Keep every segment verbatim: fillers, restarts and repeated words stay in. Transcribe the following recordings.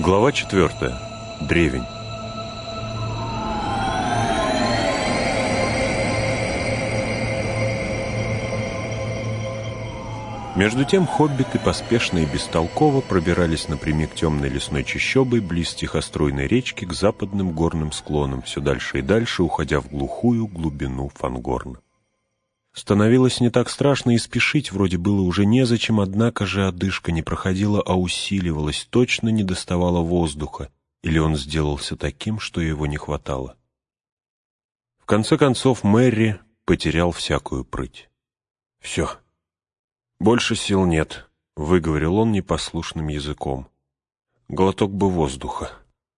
Глава четвертая. Древень. Между тем хоббиты поспешно и бестолково пробирались напрямик темной лесной чащобой близ тихоструйной речки к западным горным склонам, все дальше и дальше, уходя в глухую глубину Фангорна. Становилось не так страшно и спешить вроде было уже незачем, однако же одышка не проходила, а усиливалась, точно не доставало воздуха, или он сделался таким, что его не хватало. В конце концов Мерри потерял всякую прыть. «Все, больше сил нет», — выговорил он непослушным языком. «Глоток бы воздуха».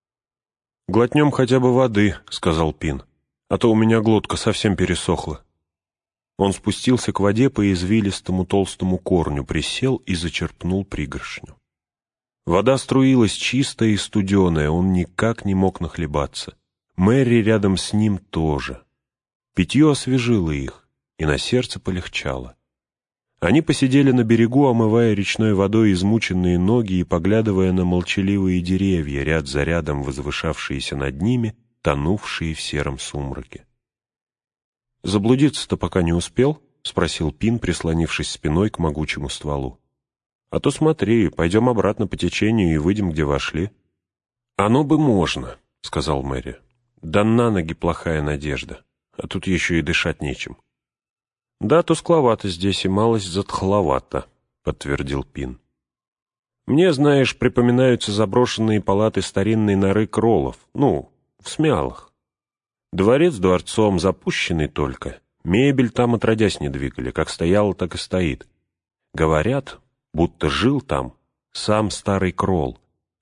«Глотнем хотя бы воды», — сказал Пин, — «а то у меня глотка совсем пересохла». Он спустился к воде по извилистому толстому корню, присел и зачерпнул пригоршню. Вода струилась чистая и студеная, он никак не мог нахлебаться. Мерри рядом с ним тоже. Питье освежило их, и на сердце полегчало. Они посидели на берегу, омывая речной водой измученные ноги и поглядывая на молчаливые деревья, ряд за рядом возвышавшиеся над ними, тонувшие в сером сумраке. «Заблудиться-то пока не успел?» — спросил Пин, прислонившись спиной к могучему стволу. «А то смотри, пойдем обратно по течению и выйдем, где вошли». «Оно бы можно», — сказал Мэри. «Да на ноги плохая надежда, а тут еще и дышать нечем». «Да, тускловато здесь и малость затхловато», — подтвердил Пин. «Мне, знаешь, припоминаются заброшенные палаты старинной норы кролов, ну, в Смялах. Дворец дворцом, запущенный только. Мебель там отродясь не двигали, как стояла, так и стоит. Говорят, будто жил там сам старый крол.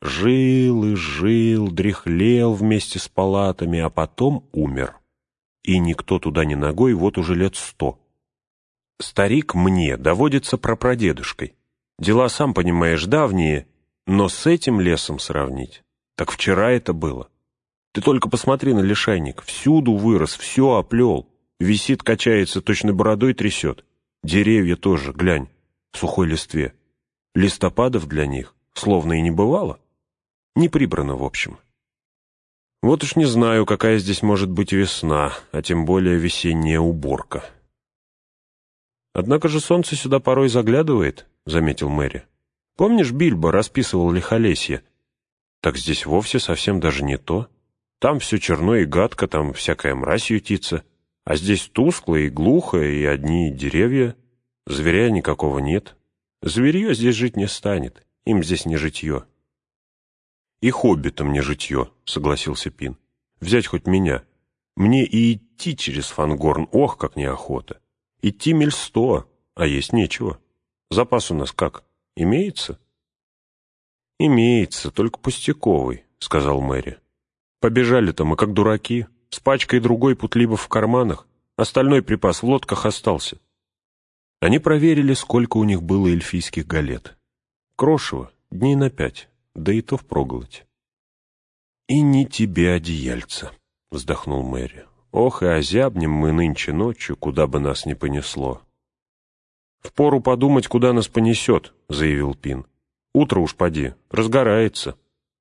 Жил и жил, дряхлел вместе с палатами, а потом умер. И никто туда ни ногой вот уже лет сто. Старик мне доводится прапрадедушкой. Дела, сам понимаешь, давние, но с этим лесом сравнить, так вчера это было. Ты только посмотри на лишайник. Всюду вырос, все оплел. Висит, качается, точно бородой трясет. Деревья тоже, глянь, в сухой листве. Листопадов для них словно и не бывало. Не прибрано, в общем. Вот уж не знаю, какая здесь может быть весна, а тем более весенняя уборка. Однако же солнце сюда порой заглядывает, — заметил Мэри. Помнишь, Бильбо расписывал лихолесье? Так здесь вовсе совсем даже не то. Там все черно и гадко, там всякая мразь ютится, а здесь тускло и глухо, и одни деревья. Зверя никакого нет. Зверье здесь жить не станет, им здесь не житье. И хоббитам не житье, согласился Пин. Взять хоть меня. Мне и идти через Фангорн, ох, как неохота. Идти миль сто, а есть нечего. Запас у нас как, имеется? Имеется, только пустяковый, сказал Мэри. Побежали-то мы, как дураки, с пачкой другой путлибов в карманах, остальной припас в лодках остался. Они проверили, сколько у них было эльфийских галет. Крошево, дней на пять, да и то впроголодь. «И не тебе одеяльца», — вздохнул Мэри. «Ох, и озябнем мы нынче ночью, куда бы нас ни понесло». «Впору подумать, куда нас понесет», — заявил Пин. «Утро уж поди, разгорается».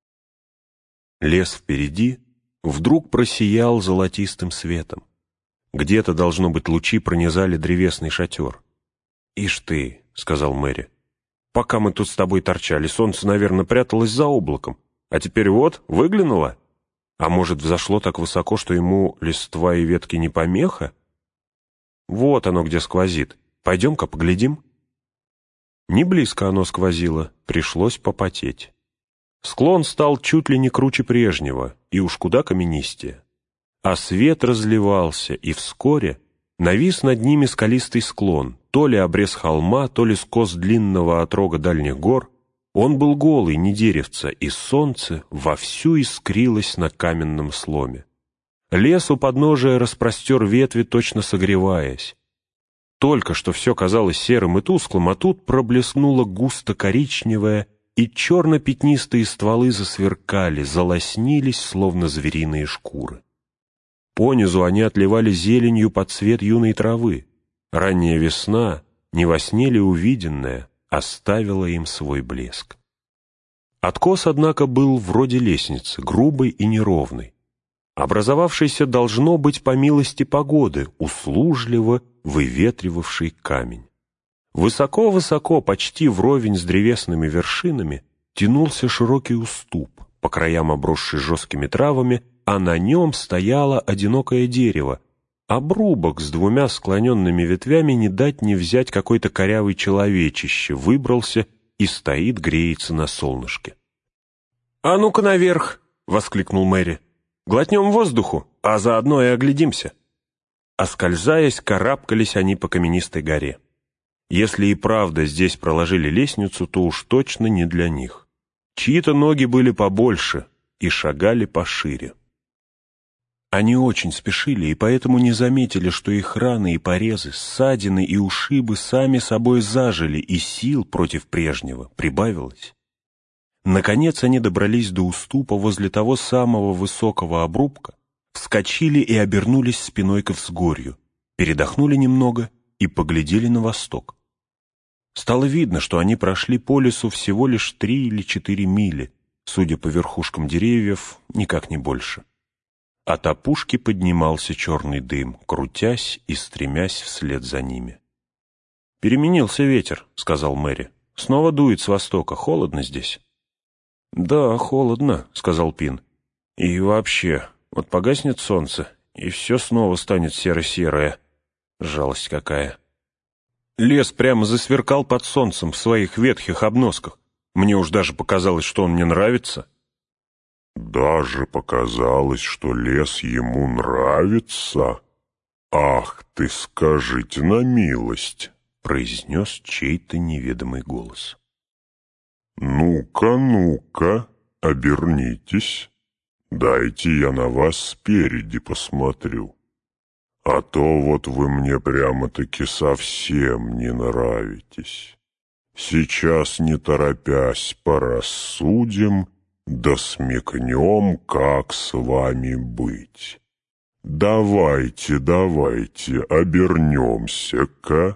Лес впереди вдруг просиял золотистым светом. Где-то, должно быть, лучи пронизали древесный шатер. «Ишь ты», — сказал Мэри, — «пока мы тут с тобой торчали, солнце, наверное, пряталось за облаком, а теперь вот, выглянуло. А может, взошло так высоко, что ему листва и ветки не помеха? Вот оно где сквозит. Пойдем-ка поглядим». Не близко оно сквозило, пришлось попотеть. Склон стал чуть ли не круче прежнего, и уж куда каменистее. А свет разливался, и вскоре навис над ними скалистый склон, то ли обрез холма, то ли скос длинного отрога дальних гор. Он был голый, не деревца, и солнце вовсю искрилось на каменном сломе. Лес у подножия распростер ветви, точно согреваясь. Только что все казалось серым и тусклым, а тут проблеснуло густо-коричневое, и черно-пятнистые стволы засверкали, залоснились, словно звериные шкуры. Понизу они отливали зеленью под цвет юной травы. Ранняя весна, не во сне ли увиденная, оставила им свой блеск. Откос, однако, был вроде лестницы, грубый и неровный. Образовавшийся, должно быть, по милости погоды, услужливо выветривавший камень. Высоко-высоко, почти вровень с древесными вершинами, тянулся широкий уступ, по краям обросший жесткими травами, а на нем стояло одинокое дерево, обрубок с двумя склоненными ветвями не дать не взять какой-то корявый человечище, выбрался и стоит, греется на солнышке. «А ну-ка наверх!» — воскликнул Мэри. «Глотнем воздуху, а заодно и оглядимся». Оскользаясь, карабкались они по каменистой горе. Если и правда здесь проложили лестницу, то уж точно не для них. Чьи-то ноги были побольше и шагали пошире. Они очень спешили и поэтому не заметили, что их раны и порезы, ссадины и ушибы сами собой зажили, и сил против прежнего прибавилось. Наконец они добрались до уступа возле того самого высокого обрубка, вскочили и обернулись спиной ко взгорью, передохнули немного и поглядели на восток. Стало видно, что они прошли по лесу всего лишь три или четыре мили, судя по верхушкам деревьев, никак не больше. От опушки поднимался черный дым, крутясь и стремясь вслед за ними. «Переменился ветер», — сказал Мэри. «Снова дует с востока. Холодно здесь». «Да, холодно», — сказал Пин. «И вообще, вот погаснет солнце, и все снова станет серо-серое. Жалость какая». Лес прямо засверкал под солнцем в своих ветхих обносках. Мне уж даже показалось, что он мне нравится. «Даже показалось, что лес ему нравится? Ах ты, скажите на милость!» — произнес чей-то неведомый голос. «Ну-ка, ну-ка, обернитесь. Дайте я на вас спереди посмотрю. А то вот вы мне прямо-таки совсем не нравитесь. Сейчас, не торопясь, порассудим, да смекнем, как с вами быть. Давайте, давайте, обернемся-ка».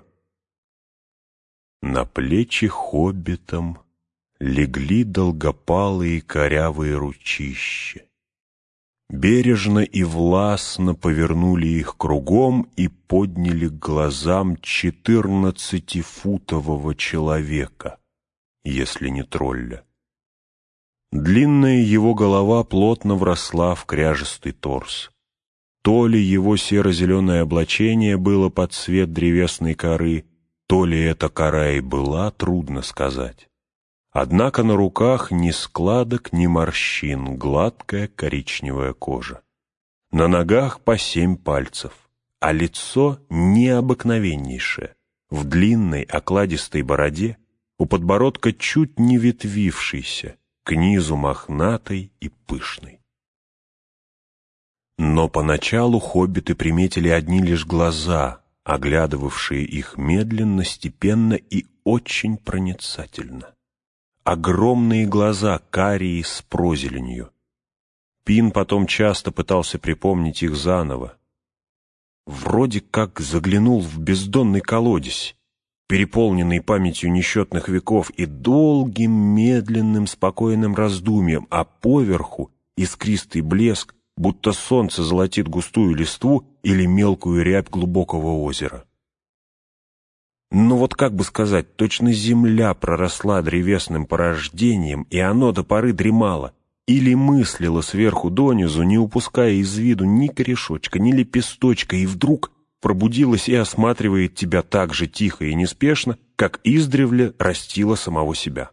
На плечи хоббитам легли долгопалые корявые ручища. Бережно и властно повернули их кругом и подняли к глазам четырнадцатифутового человека, если не тролля. Длинная его голова плотно вросла в кряжестый торс. То ли его серо-зеленое облачение было под цвет древесной коры, то ли эта кора и была, трудно сказать. Однако на руках ни складок, ни морщин, гладкая коричневая кожа. На ногах по семь пальцев, а лицо необыкновеннейшее, в длинной окладистой бороде, у подбородка чуть не ветвившийся, к низу мохнатой и пышной. Но поначалу хоббиты приметили одни лишь глаза, оглядывавшие их медленно, степенно и очень проницательно. Огромные глаза, карие с прозеленью. Пин потом часто пытался припомнить их заново. Вроде как заглянул в бездонный колодец, переполненный памятью несчетных веков и долгим, медленным, спокойным раздумьем, а поверху искристый блеск, будто солнце золотит густую листву или мелкую рябь глубокого озера. Ну вот как бы сказать, точно земля проросла древесным порождением, и оно до поры дремало, или мыслило сверху донизу, не упуская из виду ни корешочка, ни лепесточка, и вдруг пробудилась и осматривает тебя так же тихо и неспешно, как издревле растила самого себя.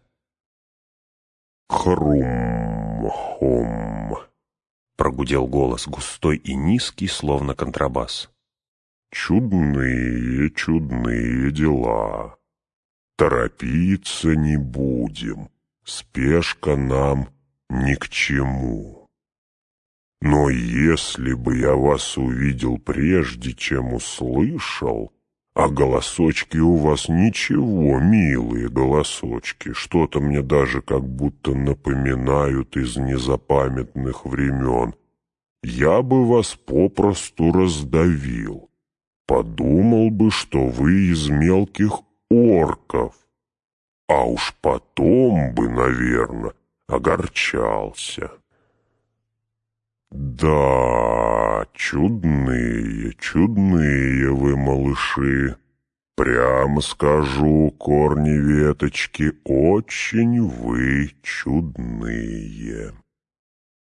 «Хрум-хум», — прогудел голос, густой и низкий, словно контрабас. «Чудные, чудные дела. Торопиться не будем, спешка нам ни к чему. Но если бы я вас увидел прежде, чем услышал, а голосочки у вас ничего, милые голосочки, что-то мне даже как будто напоминают из незапамятных времен, я бы вас попросту раздавил. Подумал бы, что вы из мелких орков, а уж потом бы, наверное, огорчался. «Да, чудные, чудные вы, малыши. Прямо скажу, корни веточки, очень вы чудные».